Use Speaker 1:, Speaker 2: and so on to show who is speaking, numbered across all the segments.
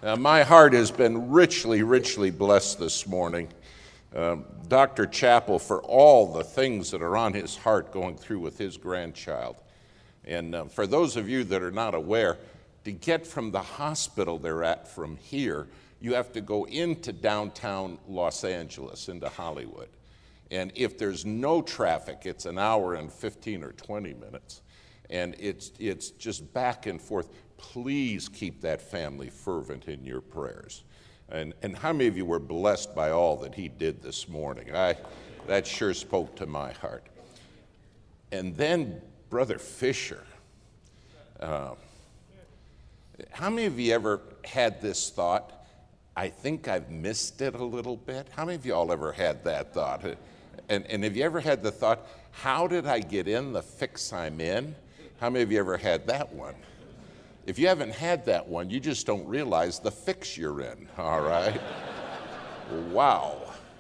Speaker 1: My heart has been richly, richly blessed this morning. Dr. Chappell, for all the things that are on his heart going through with his grandchild. And for those of you that are not aware, to get from the hospital they're at from here, you have to go into downtown Los Angeles, into Hollywood. And if there's no traffic, it's an hour and 15 or 20 minutes. And it's just back and forth. Please keep that family fervent in your prayers. And how many of you were blessed by all that he did this morning? That sure spoke to my heart. And then Brother Fisher. How many of you ever had this thought, I think I've missed it a little bit? How many of you all ever had that thought? And have you ever had the thought, how did I get in the fix I'm in? How many of you ever had that one? If you haven't had that one, you just don't realize the fix you're in, all right? Wow.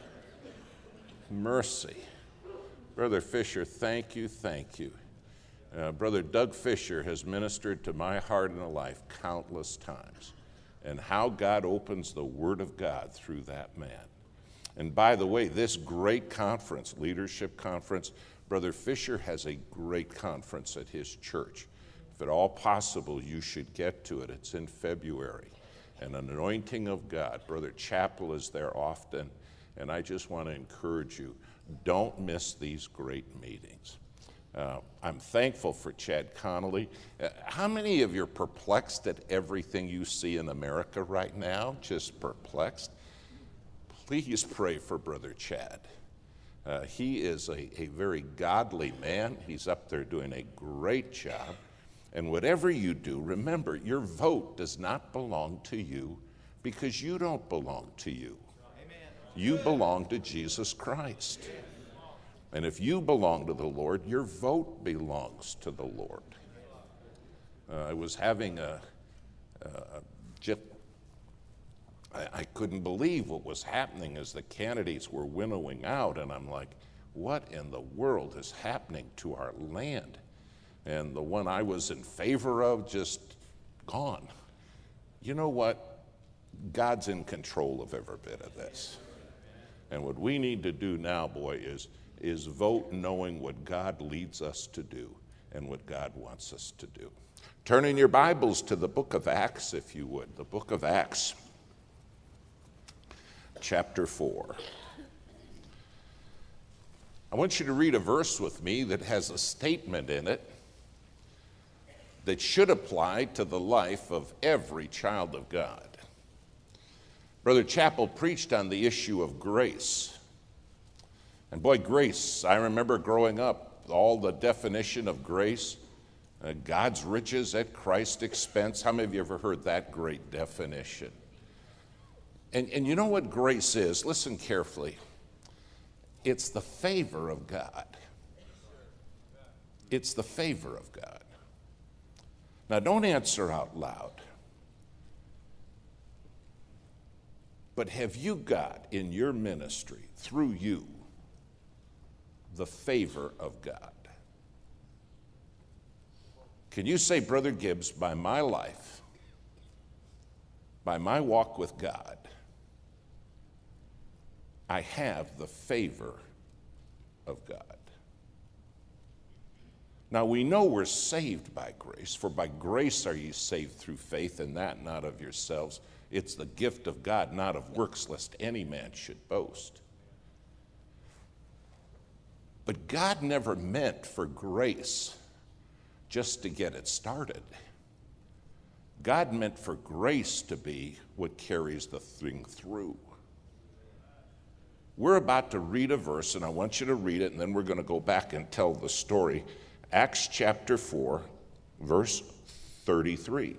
Speaker 1: Mercy. Brother Fisher, thank you, thank you. Brother Doug Fisher has ministered to my heart and life countless times, and how God opens the Word of God through that man. And by the way, this great conference, leadership conference, Brother Fisher has a great conference at his church. If at all possible, you should get to it. It's in February. An anointing of God. Brother Chappell is there often, and I just want to encourage you, don't miss these great meetings. I'm thankful for Chad Connolly. How many of you are perplexed at everything you see in America right now? Just perplexed? Please pray for Brother Chad. He is a very godly man. He's up there doing a great job. And whatever you do, remember, your vote does not belong to you because you don't belong to you. You belong to Jesus Christ. And if you belong to the Lord, your vote belongs to the Lord. I was having I couldn't believe what was happening as the candidates were winnowing out, and I'm like, what in the world is happening to our land? And the one I was in favor of just gone. You know what? God's in control of every bit of this. And what we need to do now, boy, is vote knowing what God leads us to do and what God wants us to do. Turn in your Bibles to the book of Acts, if you would. The book of Acts, chapter 4. I want you to read a verse with me that has a statement in it that should apply to the life of every child of God. Brother Chappell preached on the issue of grace. And boy, grace, I remember growing up, all the definition of grace, God's riches at Christ's expense. How many of you ever heard that great definition? And you know what grace is? Listen carefully. It's the favor of God. It's the favor of God. Now, don't answer out loud. But have you got in your ministry, through you, the favor of God? Can you say, Brother Gibbs, by my life, by my walk with God, I have the favor of God? Now, we know we're saved by grace, for by grace are ye saved through faith, and that not of yourselves. It's the gift of God, not of works, lest any man should boast. But God never meant for grace just to get it started. God meant for grace to be what carries the thing through. We're about to read a verse, and I want you to read it, and then we're going to go back and tell the story. Acts chapter 4, verse 33.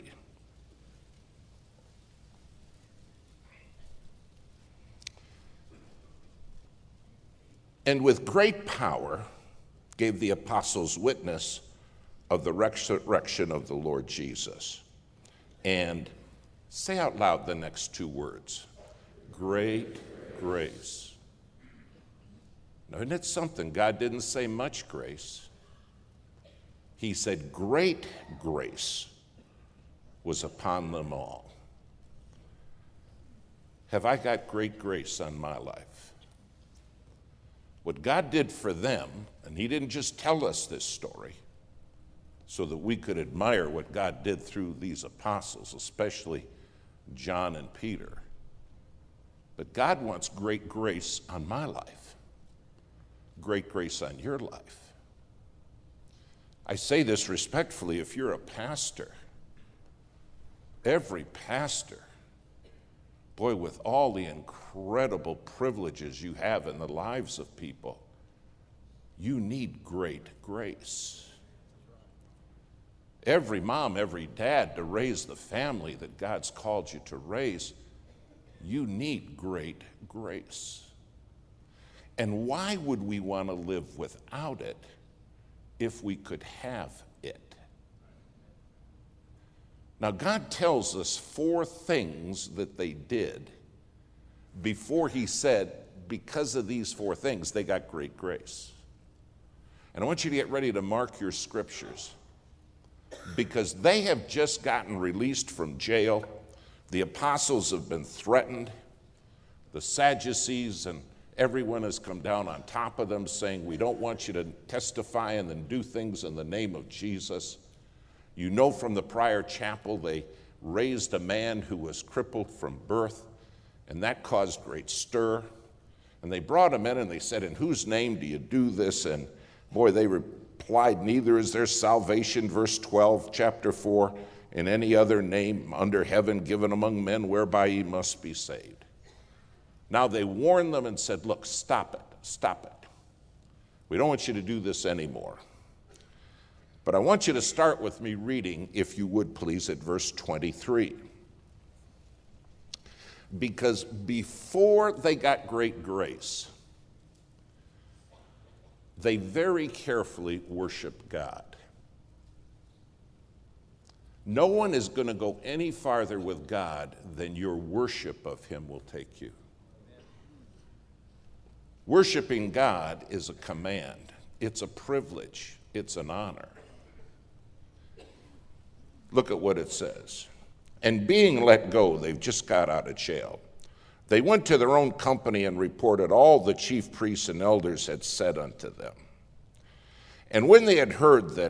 Speaker 1: And with great power gave the apostles witness of the resurrection of the Lord Jesus. And say out loud the next two words. Great grace. Now, isn't it something? God didn't say much grace. He said great grace was upon them all. have I got great grace on my life? What God did for them, and he didn't just tell us this story so that we could admire what God did through these apostles, especially John and Peter. But God wants great grace on my life, great grace on your life. I say this respectfully, if you're a pastor, every pastor, boy, with all the incredible privileges you have in the lives of people, you need great grace. Every mom, every dad, to raise the family that God's called you to raise, you need great grace. And why would we want to live without it if we could have it? Now, God tells us 4 things that they did before he said, because of these 4 things, they got great grace. And I want you to get ready to mark your scriptures, because they have just gotten released from jail. The apostles have been threatened. The Sadducees and everyone has come down on top of them saying, we don't want you to testify and then do things in the name of Jesus. You know, from the prior chapel, they raised a man who was crippled from birth, and that caused great stir. And they brought him in and they said, in whose name do you do this? And boy, they replied, neither is there salvation, verse 12, chapter 4, in any other name under heaven given among men whereby ye must be saved. Now they warned them and said, look, stop it. We don't want you to do this anymore. But I want you to start with me reading, if you would please, at verse 23. Because before they got great grace, they very carefully worshiped God. No one is going to go any farther with God than your worship of him will take you. Worshiping God is a command. It's a privilege. It's an honor. Look at what it says. And being let go, they've just got out of jail. They went to their own company and reported all the chief priests and elders had said unto them. And when they had heard that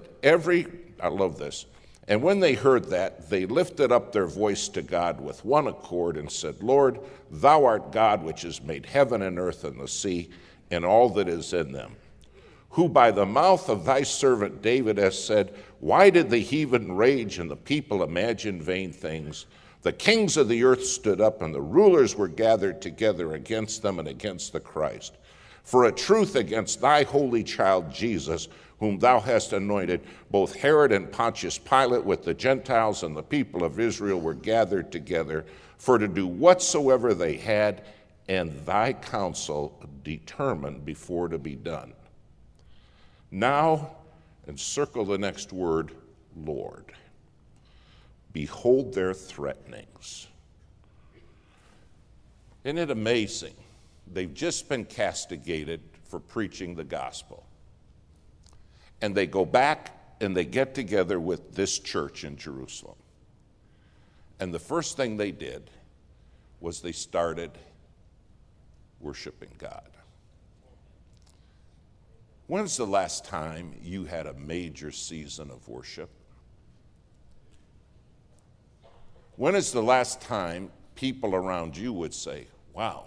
Speaker 1: and when they heard that, they lifted up their voice to God with one accord and said, Lord, thou art God which has made heaven and earth and the sea and all that is in them, who by the mouth of thy servant David has said, why did the heathen rage and the people imagine vain things? The kings of the earth stood up and the rulers were gathered together against them and against the Christ. For a truth against thy holy child Jesus, whom thou hast anointed, both Herod and Pontius Pilate with the Gentiles and the people of Israel were gathered together for to do whatsoever they had, and thy counsel determined before to be done. Now, and circle the next word, Lord. Behold their threatenings. Isn't it amazing? They've just been castigated for preaching the gospel. And they go back and they get together with this church in Jerusalem. And the first thing they did was they started worshiping God. When's the last time you had a major season of worship? When is the last time people around you would say, wow,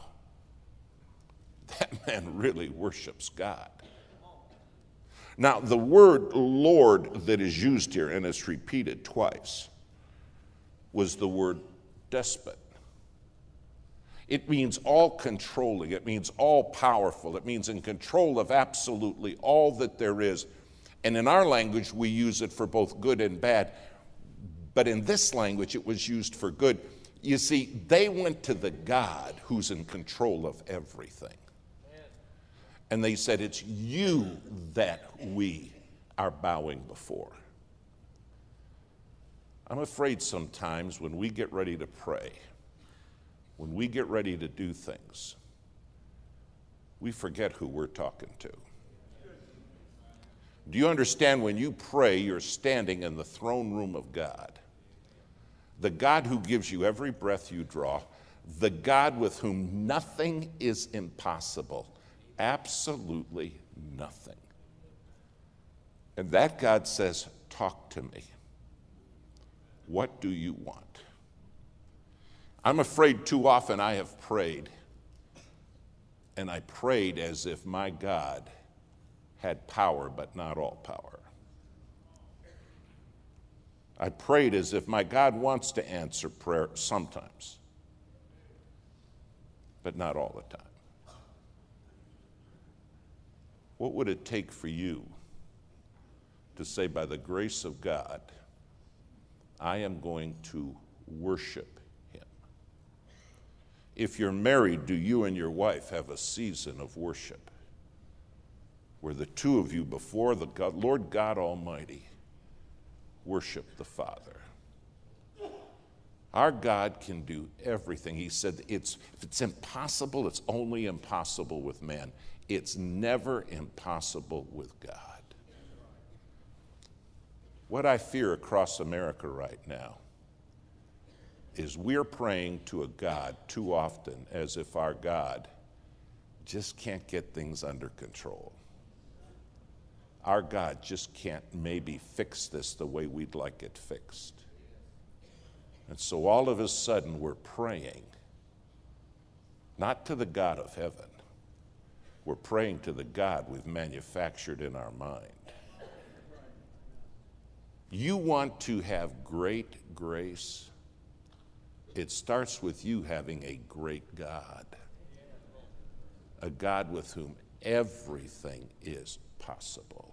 Speaker 1: that man really worships God? Now, the word Lord that is used here, and it's repeated twice, was the word despot. It means all controlling. It means all powerful. It means in control of absolutely all that there is. And in our language, we use it for both good and bad. But in this language, it was used for good. You see, they went to the God who's in control of everything. And they said, it's you that we are bowing before. I'm afraid sometimes when we get ready to pray, when we get ready to do things, we forget who we're talking to. Do you understand when you pray, you're standing in the throne room of God? The God who gives you every breath you draw, the God with whom nothing is impossible, absolutely nothing. And that God says, talk to me. What do you want? I'm afraid too often I have prayed, and I prayed as if my God had power, but not all power. I prayed as if my God wants to answer prayer sometimes, but not all the time. What would it take for you to say, by the grace of God, I am going to worship him? If you're married, do you and your wife have a season of worship where the two of you before the God, Lord God Almighty, worship the Father? Our God can do everything. He said, if it's impossible, it's only impossible with man. It's never impossible with God. What I fear across America right now is we're praying to a God too often as if our God just can't get things under control. Our God just can't maybe fix this the way we'd like it fixed. And so all of a sudden we're praying, not to the God of heaven. We're praying to the God we've manufactured in our mind. You want to have great grace? It starts with you having a great God, a God with whom everything is possible.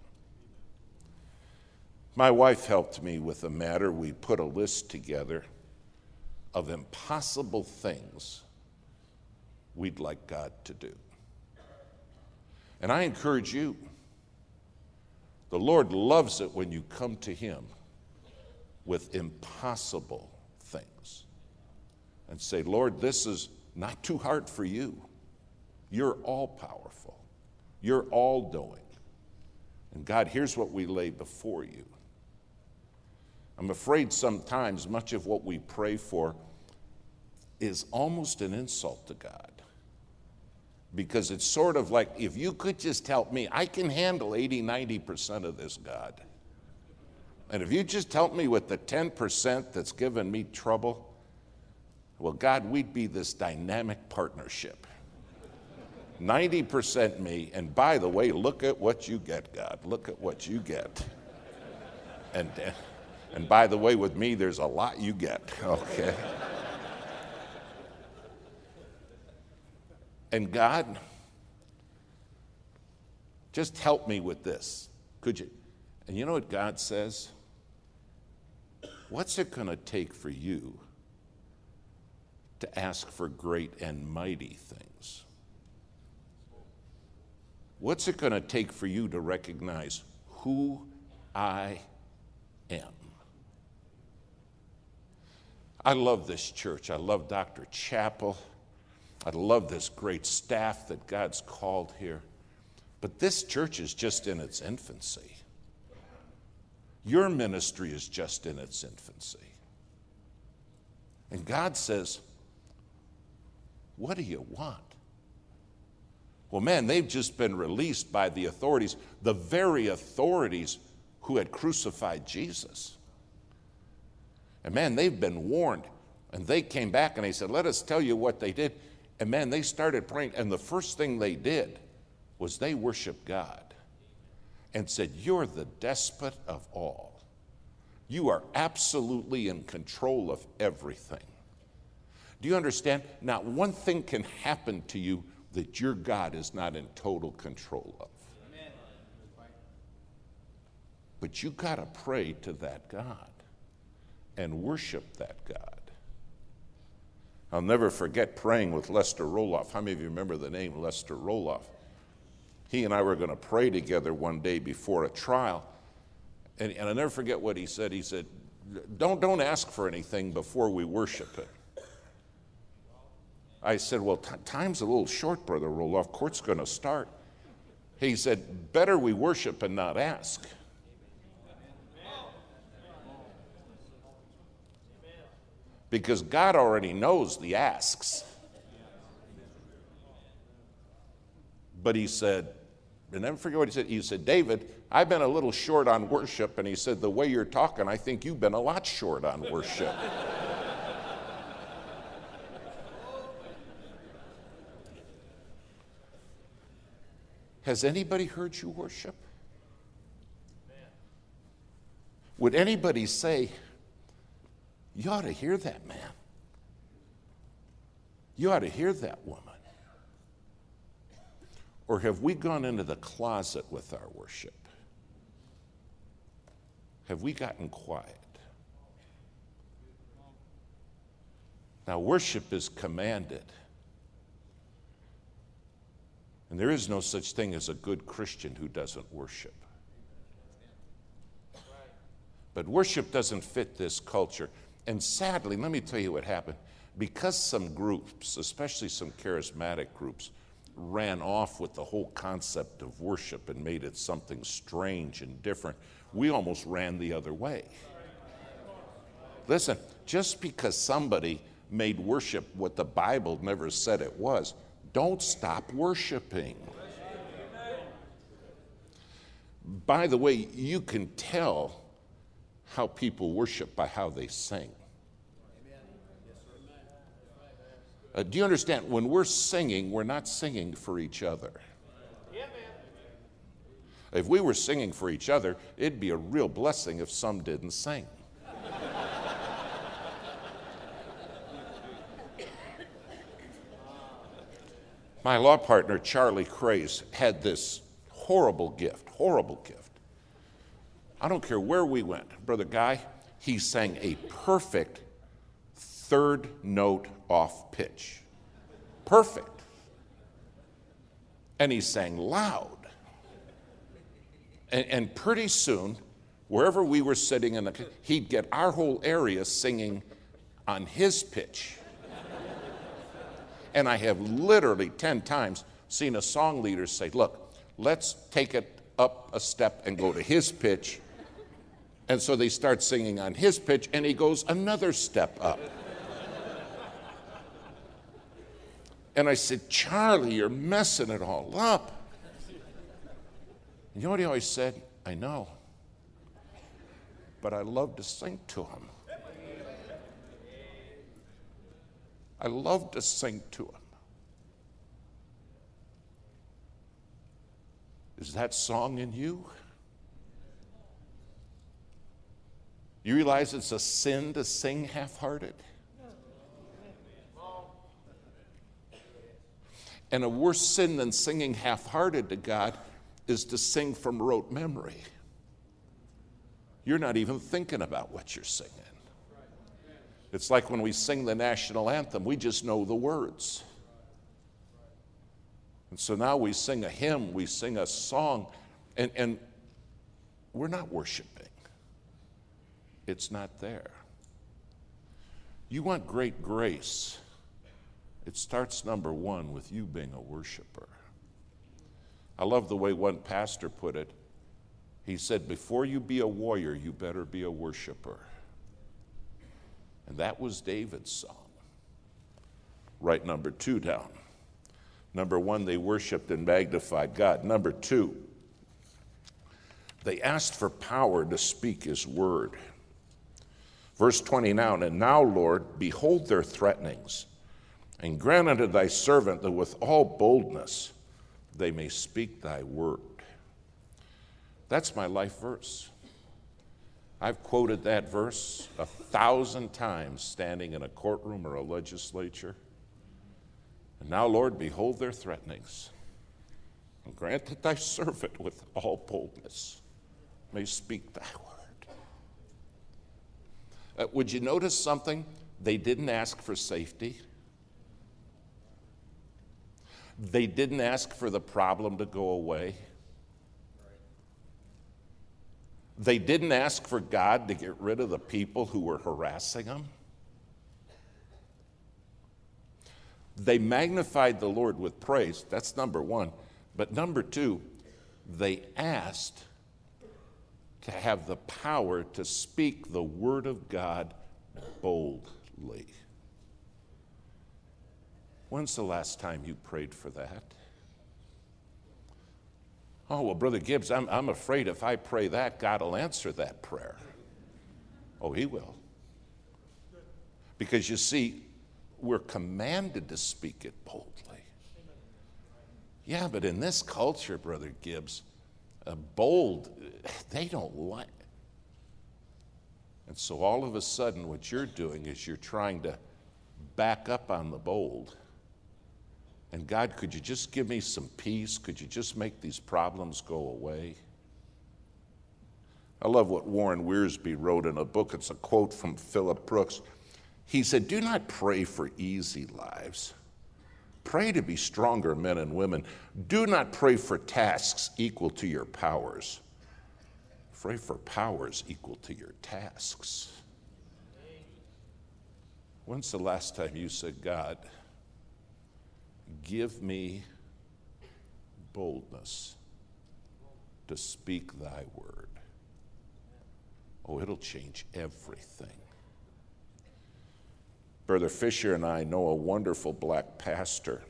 Speaker 1: My wife helped me with a matter. We put a list together of impossible things we'd like God to do. And I encourage you, the Lord loves it when you come to him with impossible things and say, Lord, this is not too hard for you. You're all powerful. You're all knowing. And God, here's what we lay before you. I'm afraid sometimes much of what we pray for is almost an insult to God. Because it's sort of like, if you could just help me, I can handle 80-90% of this, God. And if you just help me with the 10% that's given me trouble, well, God, we'd be this dynamic partnership. 90% me, and by the way, look at what you get, God. Look at what you get. And by the way, with me, there's a lot you get, okay? And God, just help me with this, could you? And you know what God says? What's it going to take for you to ask for great and mighty things? What's it going to take for you to recognize who I am? I love this church. I love Dr. Chappell. I love this great staff that God's called here. But this church is just in its infancy. Your ministry is just in its infancy. And God says, what do you want? Well, man, they've just been released by the authorities, the very authorities who had crucified Jesus. And man, they've been warned. And they came back and they said, let us tell you what they did. And man, they started praying. And the first thing they did was they worshiped God and said, you're the despot of all. You are absolutely in control of everything. Do you understand? Not one thing can happen to you that your God is not in total control of. Amen. But you got to pray to that God and worship that God. I'll never forget praying with Lester Roloff. How many of you remember the name Lester Roloff? He and I were going to pray together one day before a trial. And I'll never forget what he said. He said, don't ask for anything before we worship it. I said, well, time's a little short, Brother Roloff. Court's going to start. He said, better we worship and not ask. because God already knows the asks. But he said, and never forget what he said. He said, David, I've been a little short on worship. And he said, the way you're talking, I think you've been a lot short on worship. Has anybody heard you worship? Would anybody say, you ought to hear that man? You ought to hear that woman? Or have we gone into the closet with our worship? Have we gotten quiet? Now, worship is commanded. And there is no such thing as a good Christian who doesn't worship. But worship doesn't fit this culture. And sadly, let me tell you what happened. Because some groups, especially some charismatic groups, ran off with the whole concept of worship and made it something strange and different, we almost ran the other way. Listen, just because somebody made worship what the Bible never said it was, don't stop worshiping. By the way, you can tell how people worship by how they sing. Do you understand? When we're singing, we're not singing for each other. If we were singing for each other, it'd be a real blessing if some didn't sing. My law partner, Charlie Craze, had this horrible gift. I don't care where we went. Brother Guy, he sang a perfect third note off pitch. Perfect. And he sang loud. And pretty soon, wherever we were sitting, he'd get our whole area singing on his pitch. And I have literally 10 times seen a song leader say, look, let's take it up a step and go to his pitch. And so they start singing on his pitch, and he goes another step up. And I said, Charlie, you're messing it all up. You know what he always said? I know, but I love to sing to him. I love to sing to him. Is that song in you? You realize it's a sin to sing half-hearted? And a worse sin than singing half-hearted to God is to sing from rote memory. You're not even thinking about what you're singing. It's like when we sing the national anthem, we just know the words. And so now we sing a hymn, we sing a song, and we're not worshiping. It's not there. You want great grace. It starts, number one, with you being a worshiper. I love the way one pastor put it. He said, before you be a warrior, you better be a worshiper. And that was David's song. Write number two down. Number one, they worshiped and magnified God. Number two, they asked for power to speak his word. Verse 20 now, and now, Lord, behold their threatenings, and grant unto thy servant that with all boldness they may speak thy word. That's my life verse. I've quoted that verse 1,000 times standing in a courtroom or a legislature. And now, Lord, behold their threatenings, and grant that thy servant with all boldness may speak thy word. Would you notice something? They didn't ask for safety. They didn't ask for the problem to go away. They didn't ask for God to get rid of the people who were harassing them. They magnified the Lord with praise. That's number one. But number two, they asked to have the power to speak the word of God boldly. When's the last time you prayed for that? Oh, well, Brother Gibbs, I'm afraid if I pray that, God will answer that prayer. Oh, he will. Because you see, we're commanded to speak it boldly. Yeah, but in this culture, Brother Gibbs, bold, they don't like. And so all of a sudden what you're doing is you're trying to back up on the bold. And God, could you just give me some peace? Could you just make these problems go away? I love what Warren Wiersbe wrote in a book. It's a quote from Philip Brooks. He said, "Do not pray for easy lives. Pray to be stronger men and women. Do not pray for tasks equal to your powers. Pray for powers equal to your tasks." When's the last time you said, God, give me boldness to speak thy word? Oh, it'll change everything. Brother Fisher and I know a wonderful black pastor.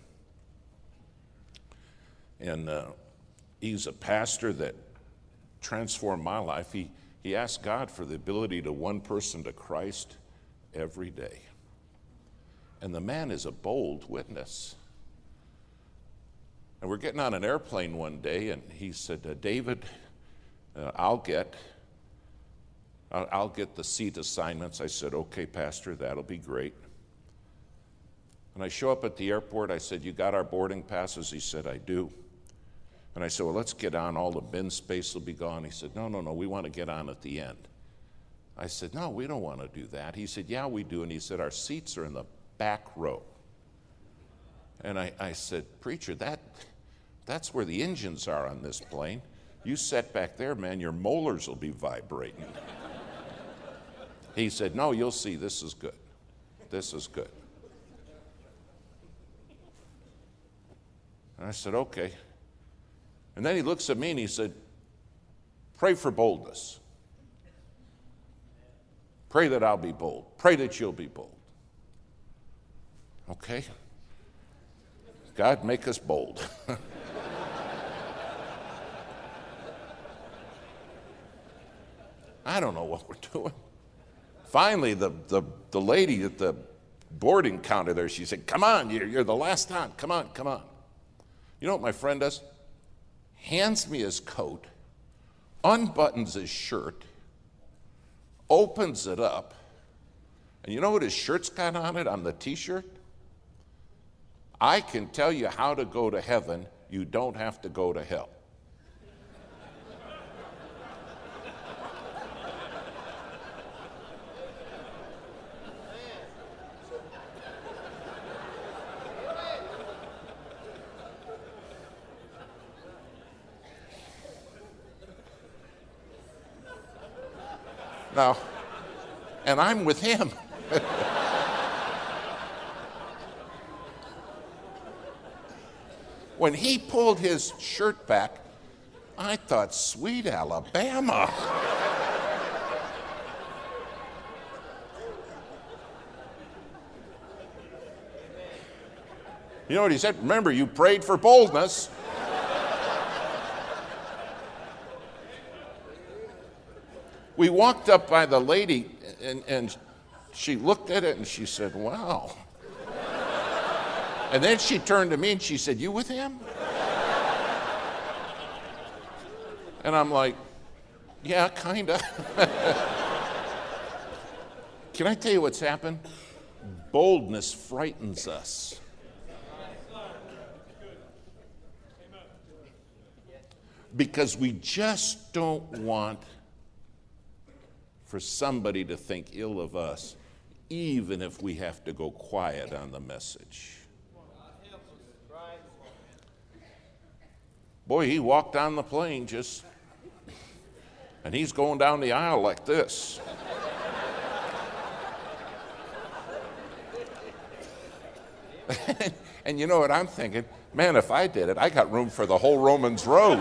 Speaker 1: And he's a pastor that transformed my life. He asked God for the ability to win one person to Christ every day. And the man is a bold witness. And we're getting on an airplane one day, and he said, David, I'll get the seat assignments. I said, okay, Pastor, that'll be great. And I show up at the airport. I said, you got our boarding passes? He said, I do. And I said, well, let's get on. All the bin space will be gone. He said, no, we want to get on at the end. I said, no, we don't want to do that. He said, yeah, we do. And he said, our seats are in the back row. And I said, preacher, that's where the engines are on this plane. You sit back there, man, your molars will be vibrating. He said, no, you'll see, this is good. This is good. And I said, okay. And then he looks at me and he said, pray for boldness. Pray that I'll be bold. Pray that you'll be bold. Okay. God, make us bold. I don't know what we're doing. Finally, the lady at the boarding counter there, she said, come on, you're the last on. Come on. You know what my friend does? Hands me his coat, unbuttons his shirt, opens it up, and you know what his shirt's got on it, on the t-shirt? I can tell you how to go to heaven. You don't have to go to hell. Now, and I'm with him. When he pulled his shirt back, I thought, sweet Alabama. You know what he said? Remember, you prayed for boldness. We walked up by the lady, and she looked at it, and she said, wow. And then she turned to me, and she said, you with him? And I'm like, yeah, kind of. Can I tell you what's happened? Boldness frightens us. Because we just don't want for somebody to think ill of us, even if we have to go quiet on the message. Boy, he walked on the plane and he's going down the aisle like this. And you know what I'm thinking? Man, if I did it, I got room for the whole Romans Road.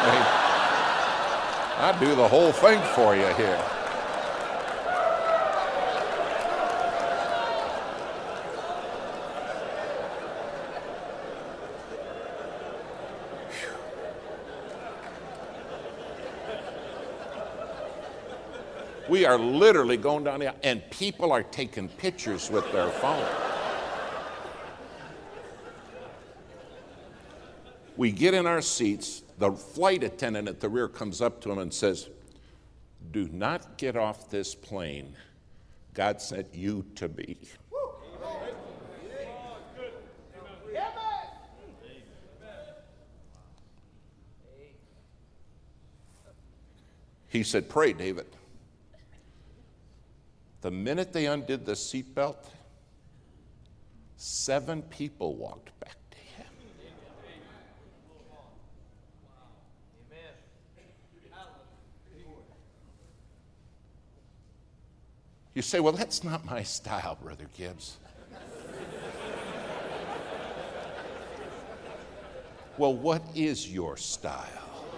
Speaker 1: I'd do the whole thing for you here. We are literally going down the aisle, and people are taking pictures with their phone. We get in our seats. The flight attendant at the rear comes up to him and says, "Do not get off this plane. God sent you to me." He said, "Pray, David." The minute they undid the seatbelt, 7 people walked back to him. You say, "Well, that's not my style, Brother Gibbs." Well, what is your style?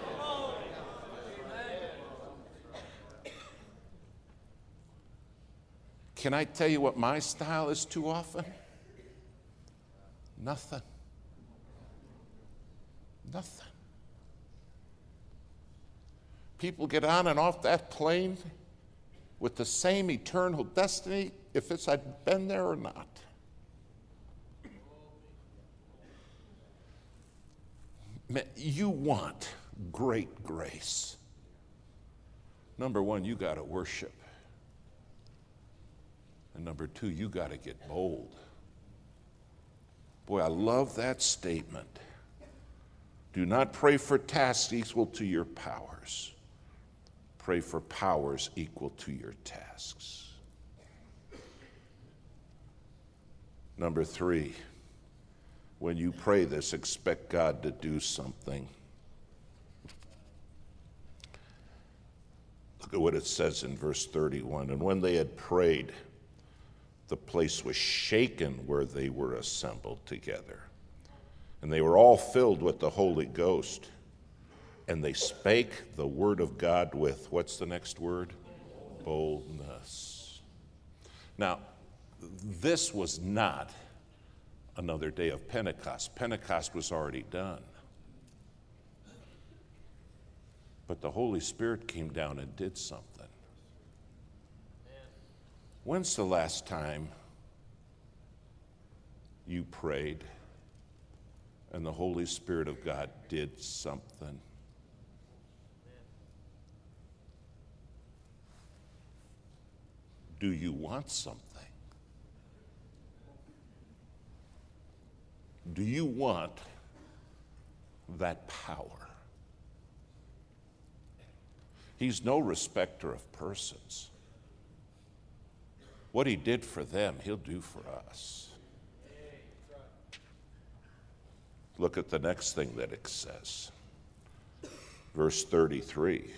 Speaker 1: Can I tell you what my style is too often? Nothing. Nothing. People get on and off that plane with the same eternal destiny if it's I'd been there or not. You want great grace. Number one, you got to worship. And number 2, you got to get bold. Boy, I love that statement. Do not pray for tasks equal to your powers. Pray for powers equal to your tasks. Number 3, when you pray this, expect God to do something. Look at what it says in verse 31. And when they had prayed, the place was shaken where they were assembled together. And they were all filled with the Holy Ghost. And they spake the word of God with, what's the next word? Boldness. Now, this was not another day of Pentecost. Pentecost was already done. But the Holy Spirit came down and did something. When's the last time you prayed and the Holy Spirit of God did something? Do you want something? Do you want that power? He's no respecter of persons. What he did for them, he'll do for us. Look at the next thing that it says. Verse 33.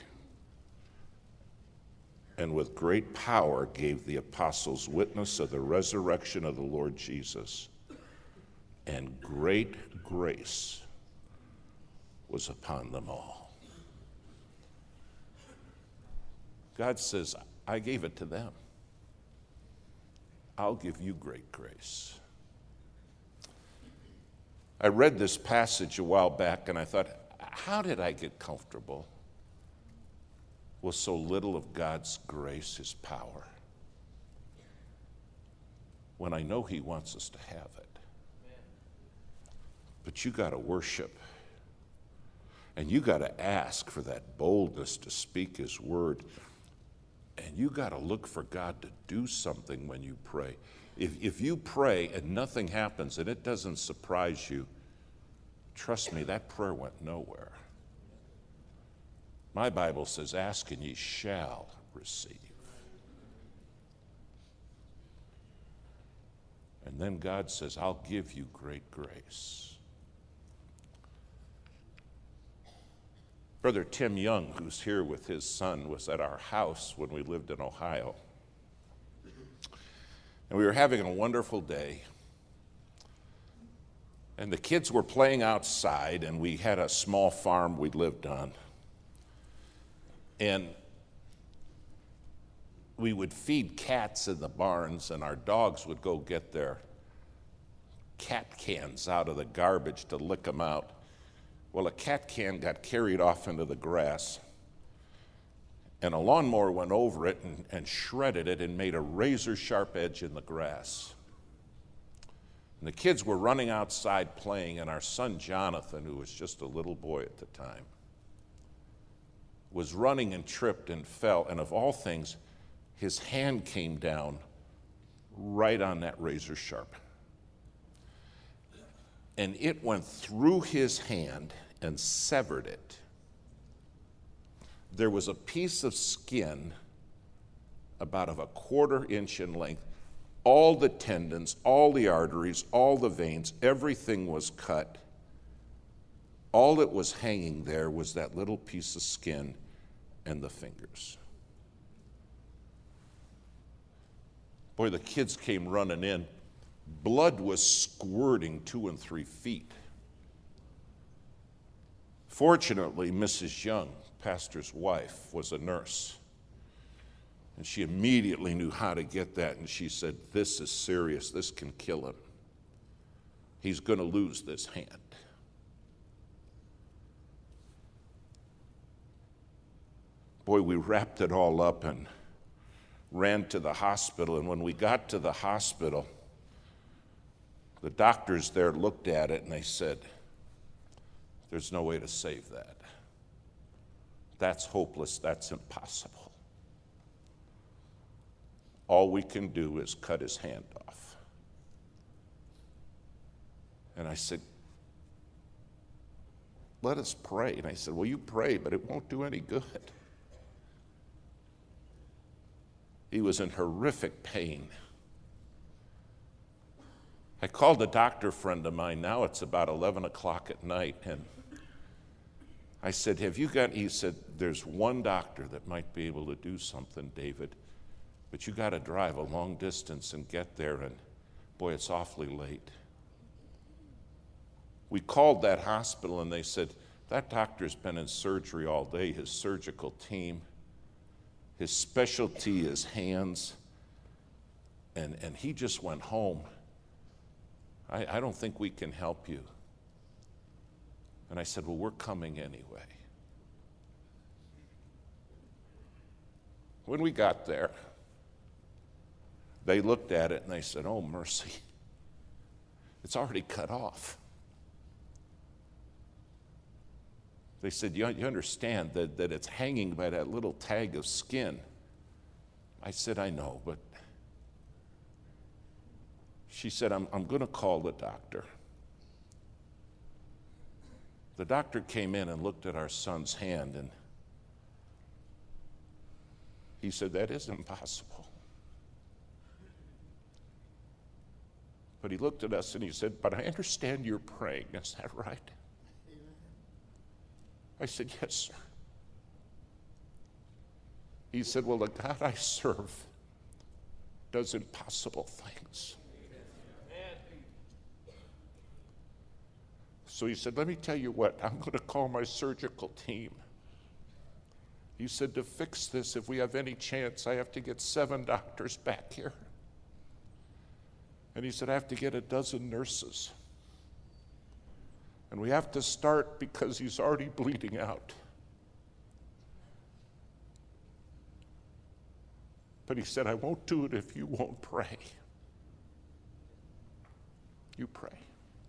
Speaker 1: And with great power gave the apostles witness of the resurrection of the Lord Jesus, and great grace was upon them all. God says, I gave it to them. I'll give you great grace. I read this passage a while back and I thought, how did I get comfortable with so little of God's grace, his power, when I know he wants us to have it? But you got to worship, and you got to ask for that boldness to speak his word. And you got to look for God to do something when you pray. If you pray and nothing happens and it doesn't surprise you, trust me, that prayer went nowhere. My Bible says, ask and ye shall receive. And then God says, I'll give you great grace. Brother Tim Young, who's here with his son, was at our house when we lived in Ohio. And we were having a wonderful day. And the kids were playing outside, and we had a small farm we lived on. And we would feed cats in the barns, and our dogs would go get their cat cans out of the garbage to lick them out. Well, a cat can got carried off into the grass, And a lawnmower went over it and shredded it and made a razor-sharp edge in the grass. And the kids were running outside playing, and our son Jonathan, who was just a little boy at the time, was running and tripped and fell, and of all things, his hand came down right on that razor sharp. And it went through his hand and severed it. There was a piece of skin about of a 1/4 inch in length. All the tendons, all the arteries, all the veins, everything was cut. All that was hanging there was that little piece of skin and the fingers. Boy, the kids came running in. Blood was squirting 2 and 3 feet. Fortunately, Mrs. Young, pastor's wife, was a nurse. And she immediately knew how to get that. And she said, "This is serious. This can kill him. He's going to lose this hand." Boy, we wrapped it all up and ran to the hospital. And when we got to the hospital, the doctors there looked at it and they said, "There's no way to save that. That's hopeless. That's impossible. All we can do is cut his hand off." And I said, "Let us pray." And I said, "Well, you pray, but it won't do any good." He was in horrific pain. I called a doctor friend of mine. Now it's about 11 o'clock at night, and I said, "Have you got," he said, "There's one doctor that might be able to do something, David, but you got to drive a long distance and get there, and boy, it's awfully late." We called that hospital, and they said, "That doctor's been in surgery all day, his surgical team. His specialty is hands, and he just went home. I don't think we can help you." And I said, "Well, we're coming anyway." When we got there, they looked at it and they said, "Oh, mercy. It's already cut off." They said, you understand that it's hanging by that little tag of skin." I said, "I know, but..." She said, I'm going to call the doctor." The doctor came in and looked at our son's hand, and he said, "That is impossible." But he looked at us and he said, "But I understand you're praying. Is that right?" I said, "Yes, sir." He said, "Well, the God I serve does impossible things." So he said, "Let me tell you what, I'm going to call my surgical team." He said, "To fix this, if we have any chance, I have to get 7 doctors back here." And he said, "I have to get a dozen nurses. And we have to start because he's already bleeding out." But he said, "I won't do it if you won't pray. You pray."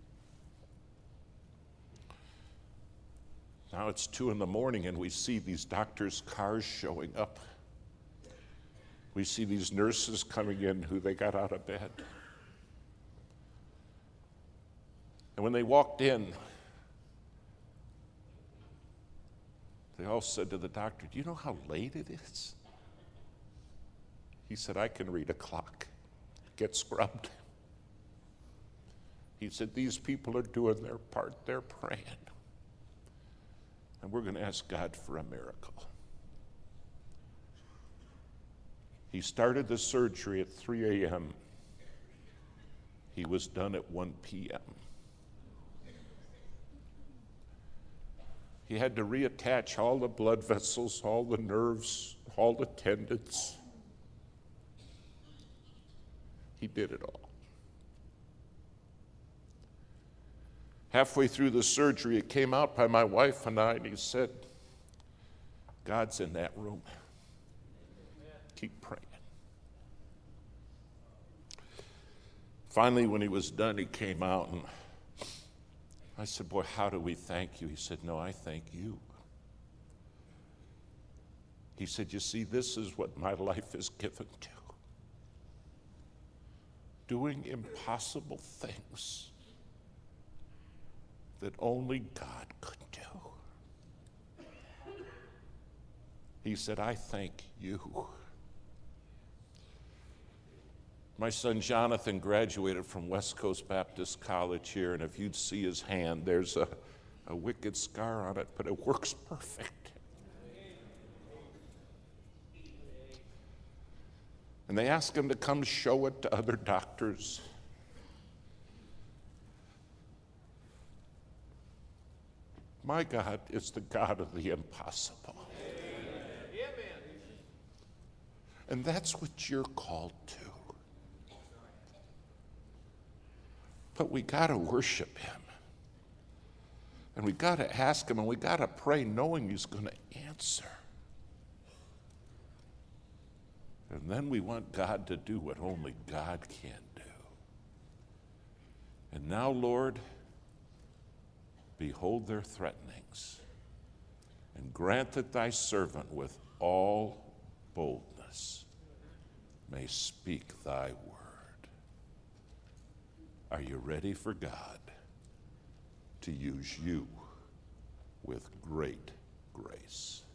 Speaker 1: Now it's 2 a.m. and we see these doctors' cars showing up. We see these nurses coming in who they got out of bed. And when they walked in, they all said to the doctor, "Do you know how late it is?" He said, "I can read a clock. Get scrubbed." He said, "These people are doing their part. They're praying. And we're going to ask God for a miracle." He started the surgery at 3 a.m. He was done at 1 p.m. He had to reattach all the blood vessels, all the nerves, all the tendons. He did it all. Halfway through the surgery, it came out by my wife and I, and he said, "God's in that room. keep praying. Finally, when he was done, he came out, and I said, boy, how do we thank you? He said, no, I thank you. He said, you see, this is what my life is given to. Doing impossible things that only God could do. He said, I thank you. My son Jonathan graduated from West Coast Baptist College here, and if you'd see his hand, there's a wicked scar on it, but it works perfect. And they asked him to come show it to other doctors. My God is the God of the impossible. And that's what you're called to. But we got to worship him. And we got to ask him, and we got to pray knowing he's going to answer. And then we want God to do what only God can do. And now, Lord, behold their threatenings, and grant that thy servant with all boldness may speak thy word. Are you ready for God to use you with great grace?